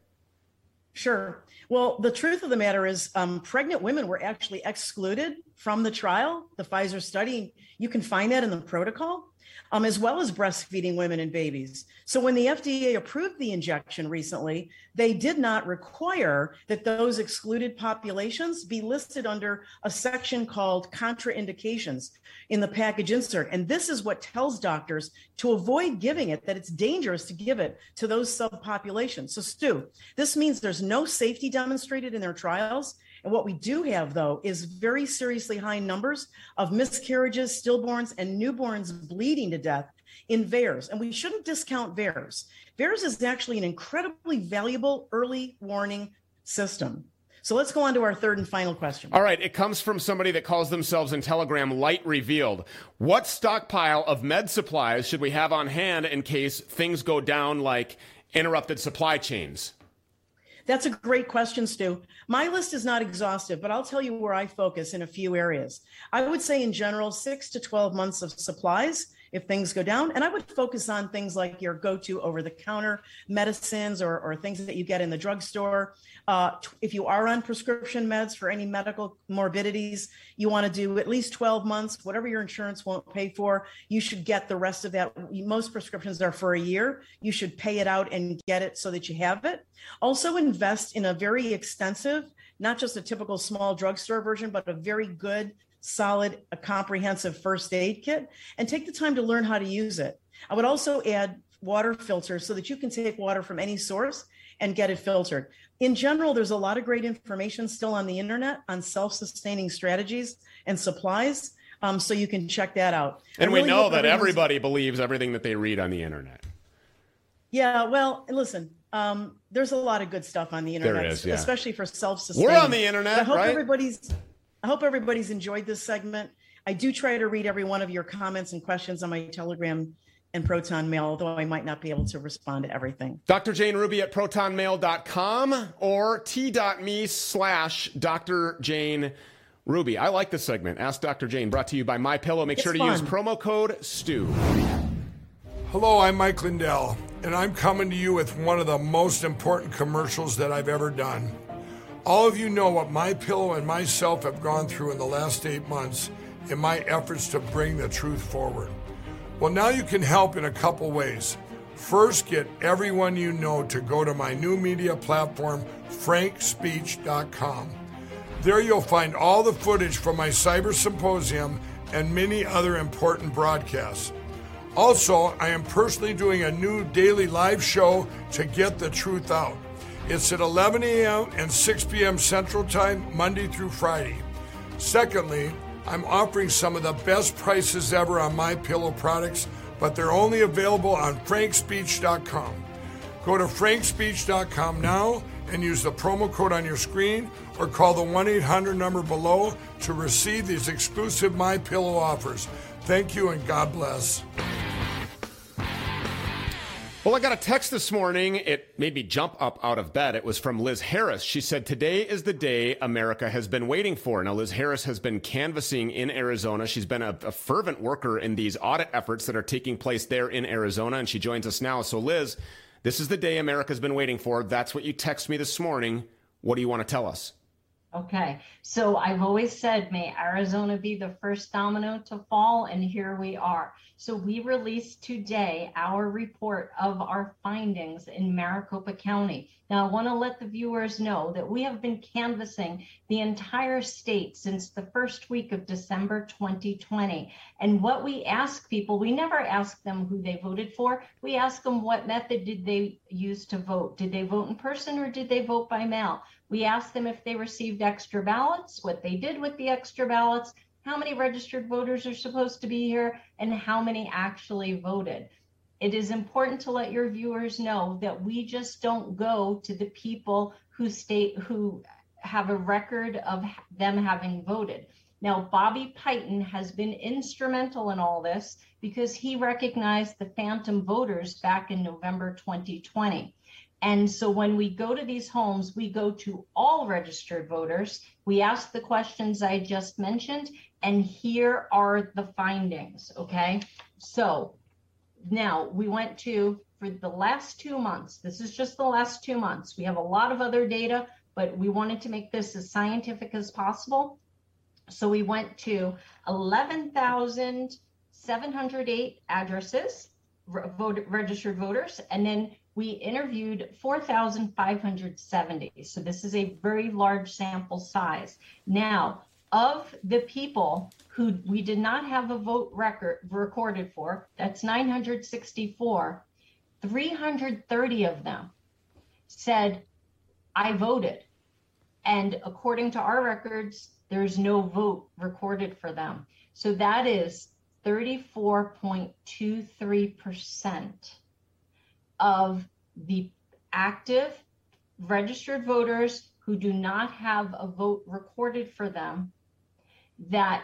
Sure. Well, the truth of the matter is um, pregnant women were actually excluded from the trial, the Pfizer study. You can find that in the protocol, um, as well as breastfeeding women and babies. So when the F D A approved the injection recently, they did not require that those excluded populations be listed under a section called contraindications in the package insert. And this is what tells doctors to avoid giving it, that it's dangerous to give it to those subpopulations. So Stu, this means there's no safety demonstrated in their trials. And what we do have, though, is very seriously high numbers of miscarriages, stillborns, and newborns bleeding to death in V A E R S. And we shouldn't discount V A E R S. V A E R S is actually an incredibly valuable early warning system. So let's go on to our third and final question. All right, it comes from somebody that calls themselves in Telegram Light Revealed. What stockpile of med supplies should we have on hand in case things go down like interrupted supply chains? That's a great question, Stu. My list is not exhaustive, but I'll tell you where I focus in a few areas. I would say in general, six to twelve months of supplies if things go down. And I would focus on things like your go-to over-the-counter medicines or, or things that you get in the drugstore. Uh, if you are on prescription meds for any medical morbidities, you want to do at least twelve months, whatever your insurance won't pay for, you should get the rest of that. Most prescriptions are for a year. You should pay it out and get it so that you have it. Also invest in a very extensive, not just a typical small drugstore version, but a very good, solid, a comprehensive first aid kit, and take the time to learn how to use it. I would also add water filters so that you can take water from any source and get it filtered. In general, there's a lot of great information still on the internet on self-sustaining strategies and supplies, um, so you can check that out. And I we really know hope that everyone's- everybody believes everything that they read on the internet. Yeah, well, listen, um, there's a lot of good stuff on the internet, is, yeah. especially for self-sustaining. We're on the internet, I hope right? everybody's I hope everybody's enjoyed this segment. I do try to read every one of your comments and questions on my Telegram and Proton Mail, although I might not be able to respond to everything. Doctor Jane Ruby at proton mail dot com or t.me slash Doctor Jane Ruby. I like this segment. Ask Doctor Jane, brought to you by MyPillow. Make It's sure to fun. use promo code STU. Hello, I'm Mike Lindell, and I'm coming to you with one of the most important commercials that I've ever done. All of you know what MyPillow and myself have gone through in the last eight months, in my efforts to bring the truth forward. Well, now you can help in a couple ways. First, get everyone you know to go to my new media platform, frank speech dot com. There you'll find all the footage from my cyber symposium and many other important broadcasts. Also, I am personally doing a new daily live show to get the truth out. It's at eleven a.m. and six p.m. Central Time, Monday through Friday. Secondly, I'm offering some of the best prices ever on MyPillow products, but they're only available on frank speech dot com. Go to frank speech dot com now and use the promo code on your screen or call the one eight hundred number below to receive these exclusive MyPillow offers. Thank you and God bless. Well, I got a text this morning. It made me jump up out of bed. It was from Liz Harris. She said, today is the day America has been waiting for. Now, Liz Harris has been canvassing in Arizona. She's been a, a fervent worker in these audit efforts that are taking place there in Arizona, and she joins us now. So, Liz, this is the day America's been waiting for. That's what you text me this morning. What do you want to tell us? Okay, so I've always said, may Arizona be the first domino to fall, and here we are. So we released today our report of our findings in Maricopa County. Now, I want to let the viewers know that we have been canvassing the entire state since the first week of December twenty twenty. And what we ask people, we never ask them who they voted for. We ask them what method did they use to vote. Did they vote in person or did they vote by mail? We asked them if they received extra ballots, what they did with the extra ballots, how many registered voters are supposed to be here, and how many actually voted. It is important to let your viewers know that we just don't go to the people who state who have a record of them having voted. Now, Bobby Piton has been instrumental in all this because he recognized the phantom voters back in November twenty twenty. And so when we go to these homes, we go to all registered voters. We ask the questions I just mentioned, and here are the findings, okay? So now we went to, for the last two months, this is just the last two months. We have a lot of other data, but we wanted to make this as scientific as possible. So we went to eleven thousand seven hundred eight addresses, vote, registered voters, and then we interviewed four thousand five hundred seventy. So this is a very large sample size. Now, of the people who we did not have a vote record recorded for, that's nine hundred sixty-four, three hundred thirty of them said, I voted. And according to our records, there's no vote recorded for them. So that is thirty-four point two three percent of the active registered voters who do not have a vote recorded for them, that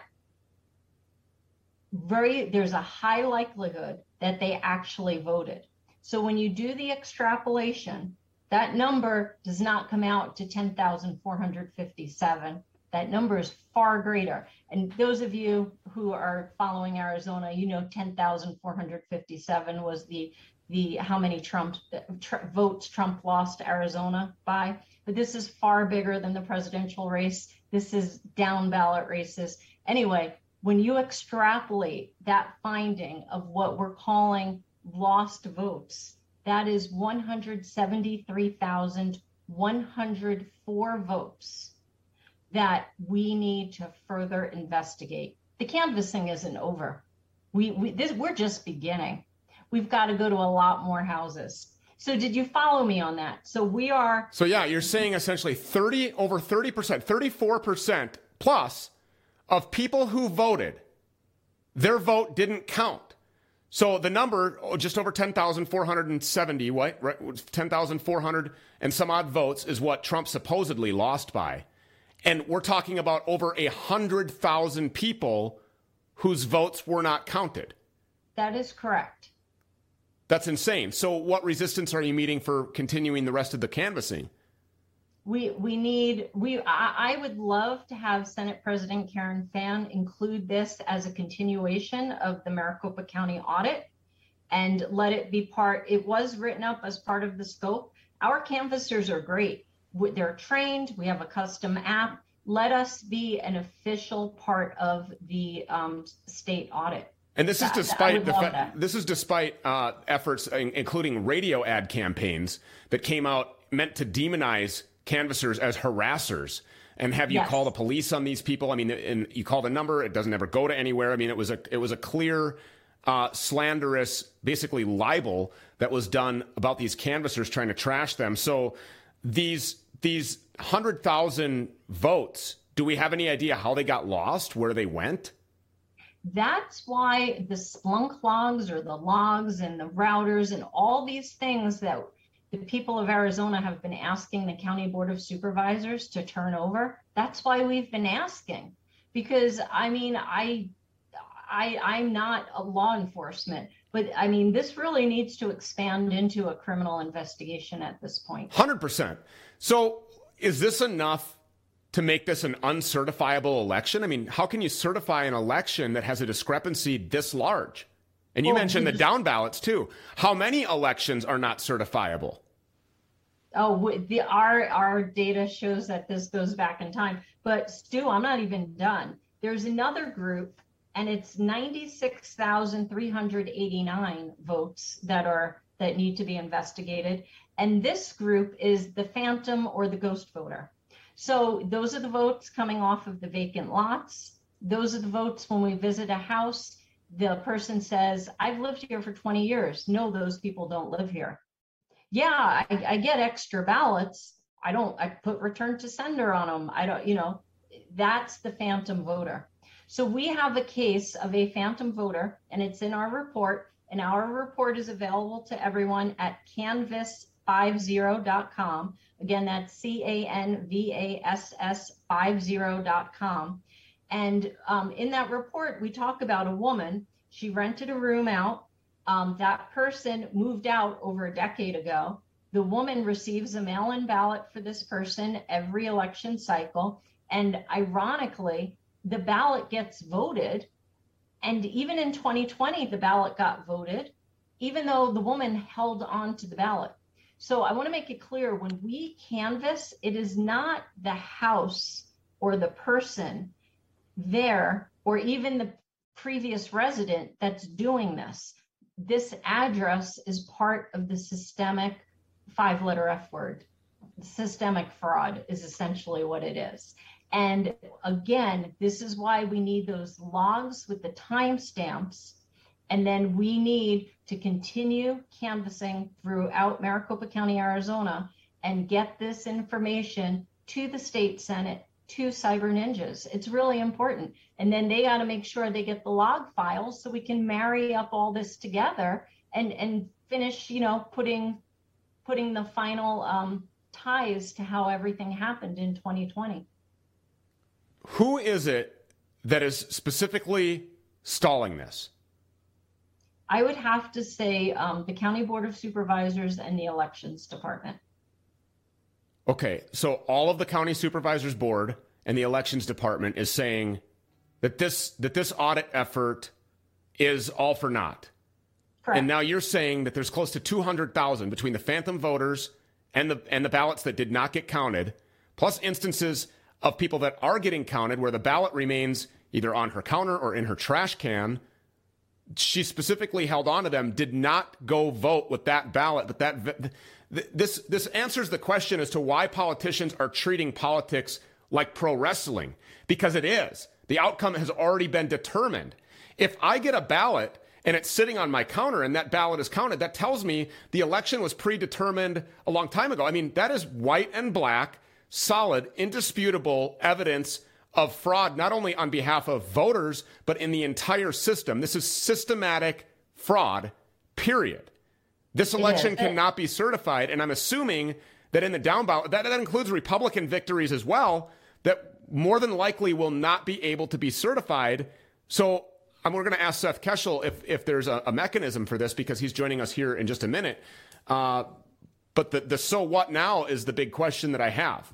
very there's a high likelihood that they actually voted. So when you do the extrapolation, that number does not come out to ten thousand four hundred fifty-seven. That number is far greater. And those of you who are following Arizona, you know ten thousand four hundred fifty-seven was the the how many Trump tr- votes Trump lost Arizona by. But this is far bigger than the presidential race. This is down ballot races. Anyway, when you extrapolate that finding of what we're calling lost votes, that is one hundred seventy-three thousand one hundred four votes that we need to further investigate. The canvassing isn't over. We, we this we're just beginning. We've got to go to a lot more houses. So did you follow me on that? So we are. So yeah, you're saying essentially thirty over thirty percent, thirty-four percent plus of people who voted, their vote didn't count. So the number, oh, just over ten thousand four hundred seventy, what, right, ten thousand four hundred and some odd votes is what Trump supposedly lost by. And we're talking about over one hundred thousand people whose votes were not counted. That is correct. That's insane. So what resistance are you meeting for continuing the rest of the canvassing? We we need, we I, I would love to have Senate President Karen Fann include this as a continuation of the Maricopa County audit and let it be part, it was written up as part of the scope. Our canvassers are great. They're trained. We have a custom app. let us be an official part of the um, state audit. And this that, is despite the fa- that. this is despite uh, efforts, in, including radio ad campaigns that came out meant to demonize canvassers as harassers and have you yes. call the police on these people. I mean, and you call the number, it doesn't ever go to anywhere. I mean, it was a it was a clear, uh, slanderous, basically libel that was done about these canvassers trying to trash them. So these these hundred thousand votes, do we have any idea how they got lost, where they went? That's why the Splunk logs or the logs and the routers and all these things that the people of Arizona have been asking the County Board of Supervisors to turn over. That's why we've been asking, because I mean, I, I, I'm not a law enforcement, but I mean, this really needs to expand into a criminal investigation at this point. one hundred percent. So is this enough to make this an uncertifiable election? I mean, how can you certify an election that has a discrepancy this large? And you well, mentioned the just, down ballots too. How many elections are not certifiable? Oh, the our our data shows that this goes back in time. But Stu, I'm not even done. There's another group, and it's ninety-six thousand three hundred eighty-nine votes that are that need to be investigated. And this group is the phantom or the ghost voter. So those are the votes coming off of the vacant lots. Those are the votes when we visit a house, the person says, I've lived here for twenty years. No, those people don't live here. Yeah, I, I get extra ballots. I don't, I put return to sender on them. I don't, you know, that's the phantom voter. So we have a case of a phantom voter, and it's in our report, and our report is available to everyone at canvass fifty dot com. Again, that's C A N V A S S fifty dot com. And um, in that report, we talk about a woman. She rented a room out. Um, that person moved out over a decade ago. The woman receives a mail-in ballot for this person every election cycle. And ironically, the ballot gets voted. And even in twenty twenty, the ballot got voted, even though the woman held on to the ballot. So I want to make it clear, when we canvass, it is not the house or the person there or even the previous resident that's doing this. This address is part of the systemic five-letter F word. Systemic fraud is essentially what it is. And again, this is why we need those logs with the timestamps. And then we need to continue canvassing throughout Maricopa County, Arizona, and get this information to the state Senate, to Cyber Ninjas. It's really important. And then they got to make sure they get the log files so we can marry up all this together and, and finish, you know, putting, putting the final um, ties to how everything happened in twenty twenty. Who is it that is specifically stalling this? I would have to say um, the County Board of Supervisors and the Elections Department. Okay, so all of the County Supervisors Board and the Elections Department is saying that this that this audit effort is all for naught. Correct. And now you're saying that there's close to two hundred thousand between the phantom voters and the and the ballots that did not get counted, plus instances of people that are getting counted where the ballot remains either on her counter or in her trash can. She specifically held on to them, did not go vote with that ballot. But that this this answers the question as to why politicians are treating politics like pro wrestling, because it is. The outcome has already been determined. If I get a ballot and it's sitting on my counter and that ballot is counted, that tells me the election was predetermined a long time ago. I mean, that is white and black, solid, indisputable evidence of fraud, not only on behalf of voters, but in the entire system. This is systematic fraud, period. This election Yeah. cannot be certified, and I'm assuming that in the down ballot, that, that includes Republican victories as well, that more than likely will not be able to be certified. So um, we're going to ask Seth Keshel if, if there's a, a mechanism for this, because he's joining us here in just a minute. Uh, but the, the so what now is the big question that I have.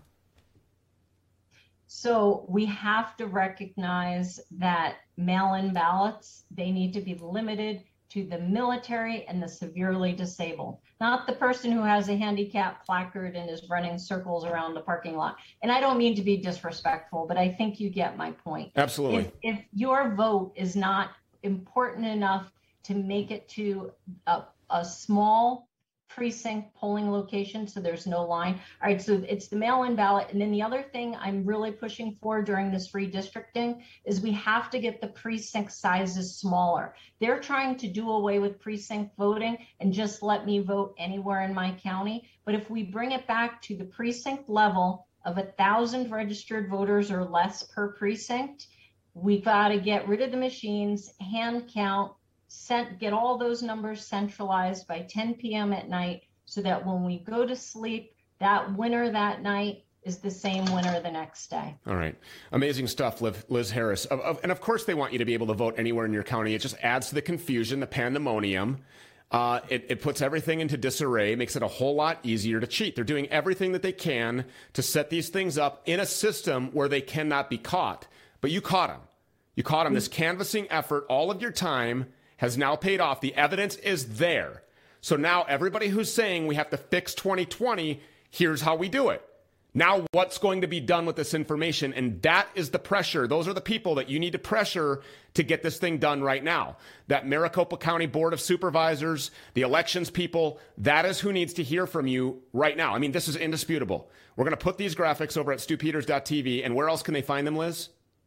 So we have to recognize that mail-in ballots, they need to be limited to the military and the severely disabled, not the person who has a handicap placard and is running circles around the parking lot. And I don't mean to be disrespectful, but I think you get my point. Absolutely. If, if your vote is not important enough to make it to a, a small precinct polling location, so there's no line. All right, so it's the mail-in ballot. And then the other thing I'm really pushing for during this redistricting is we have to get the precinct sizes smaller. They're trying to do away with precinct voting and just let me vote anywhere in my county. But if we bring it back to the precinct level of a thousand registered voters or less per precinct, we've got to get rid of the machines, hand count, Sent, get all those numbers centralized by ten p.m. at night so that when we go to sleep, that winner that night is the same winner the next day. All right. Amazing stuff, Liz Harris. And of course, they want you to be able to vote anywhere in your county. It just adds to the confusion, the pandemonium. Uh, it, it puts everything into disarray, makes it a whole lot easier to cheat. They're doing everything that they can to set these things up in a system where they cannot be caught. But you caught them. You caught them. This canvassing effort, all of your time, has now paid off. The evidence is there. So now everybody who's saying we have to fix twenty twenty, here's how we do it. Now what's going to be done with this information? And that is the pressure. Those are the people that you need to pressure to get this thing done right now. That Maricopa County Board of Supervisors, the elections people, that is who needs to hear from you right now. I mean, this is indisputable. We're going to put these graphics over at stu peters dot t v. And where else can they find them, Liz?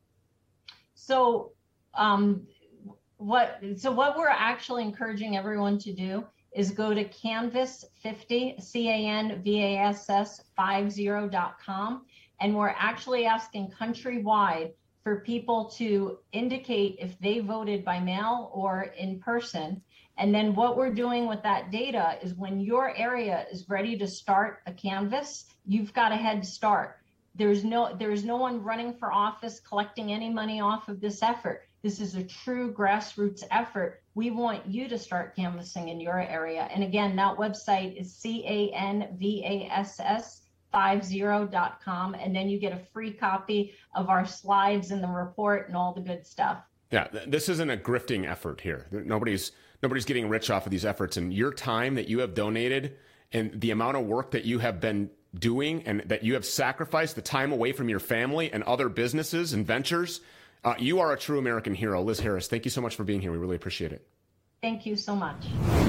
So, um, What so what we're actually encouraging everyone to do is go to canvass fifty, C A N V A S S fifty dot com, and we're actually asking countrywide for people to indicate if they voted by mail or in person. And then what we're doing with that data is when your area is ready to start a canvass, you've got a head start. There's no there's no one running for office collecting any money off of this effort. This is a true grassroots effort. We want you to start canvassing in your area. And again, that website is C A N V A S S fifty dot com. And then you get a free copy of our slides and the report and all the good stuff. Yeah, this isn't a grifting effort here. Nobody's nobody's getting rich off of these efforts. And your time that you have donated and the amount of work that you have been doing and that you have sacrificed, the time away from your family and other businesses and ventures, Uh, you are a true American hero. Liz Harris, thank you so much for being here. We really appreciate it. Thank you so much.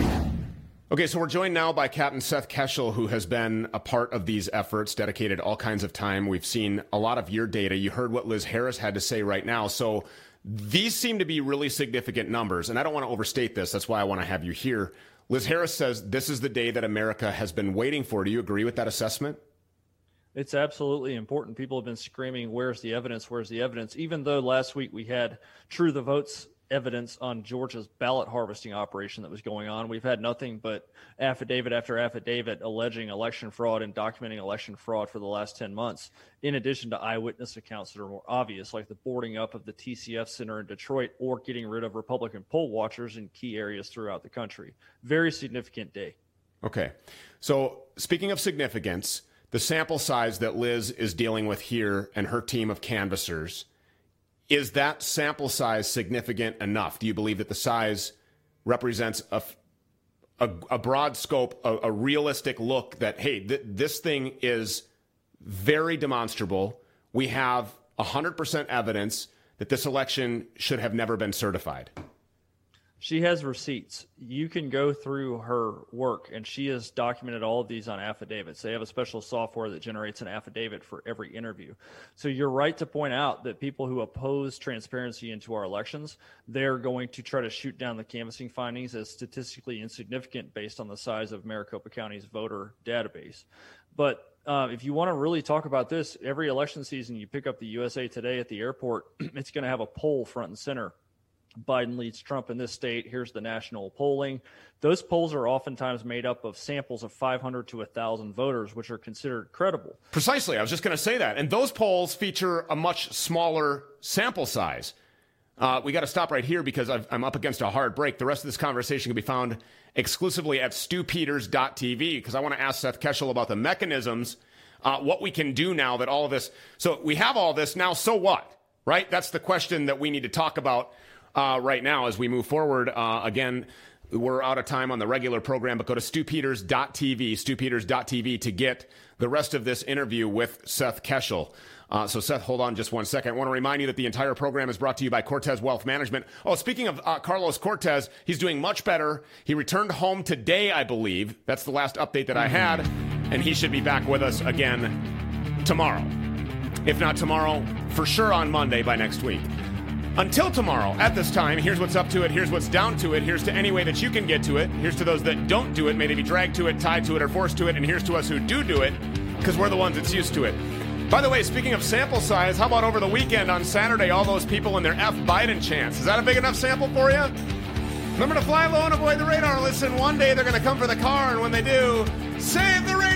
Okay, so we're joined now by Captain Seth Keshel, who has been a part of these efforts, dedicated all kinds of time. We've seen a lot of your data. You heard what Liz Harris had to say right now. So these seem to be really significant numbers, and I don't want to overstate this. That's why I want to have you here. Liz Harris says this is the day that America has been waiting for. Do you agree with that assessment? It's absolutely important. People have been screaming, where's the evidence? Where's the evidence? Even though last week we had True the Votes evidence on Georgia's ballot harvesting operation that was going on, we've had nothing but affidavit after affidavit alleging election fraud and documenting election fraud for the last ten months, in addition to eyewitness accounts that are more obvious, like the boarding up of the T C F Center in Detroit or getting rid of Republican poll watchers in key areas throughout the country. Very significant day. Okay. So speaking of significance, the sample size that Liz is dealing with here and her team of canvassers, is that sample size significant enough? Do you believe that the size represents a, a, a broad scope, a, a realistic look that, hey, th- this thing is very demonstrable. We have one hundred percent evidence that this election should have never been certified? She has receipts. You can go through her work, and she has documented all of these on affidavits. They have a special software that generates an affidavit for every interview. So you're right to point out that people who oppose transparency into our elections, they're going to try to shoot down the canvassing findings as statistically insignificant based on the size of Maricopa County's voter database. But uh, if you want to really talk about this, every election season you pick up the U S A Today at the airport, it's going to have a poll front and center. Biden leads Trump in this state. Here's the national polling. Those polls are oftentimes made up of samples of five hundred to one thousand voters, which are considered credible. Precisely. I was just going to say that. And those polls feature a much smaller sample size. Uh, we got to stop right here because I've, I'm up against a hard break. The rest of this conversation can be found exclusively at stu peters dot t v because I want to ask Seth Keshel about the mechanisms, uh, what we can do now that all of this. So we have all this now. So what? Right? That's the question that we need to talk about. uh, right now as we move forward. Uh, again, we're out of time on the regular program, but go to stu peters dot t v, stu peters dot t v to get the rest of this interview with Seth Keshel. Uh, so, Seth, hold on just one second. I want to remind you that the entire program is brought to you by Cortez Wealth Management. Oh, speaking of uh, Carlos Cortez, he's doing much better. He returned home today, I believe. That's the last update that I had. And he should be back with us again tomorrow. If not tomorrow, for sure on Monday by next week. Until tomorrow, at this time, here's what's up to it, here's what's down to it, here's to any way that you can get to it, here's to those that don't do it, may they be dragged to it, tied to it, or forced to it, and here's to us who do do it, because we're the ones that's used to it. By the way, speaking of sample size, how about over the weekend on Saturday, all those people in their F Biden chants? Is that a big enough sample for you? Remember to fly low and avoid the radar. Listen, one day they're going to come for the car, and when they do, save the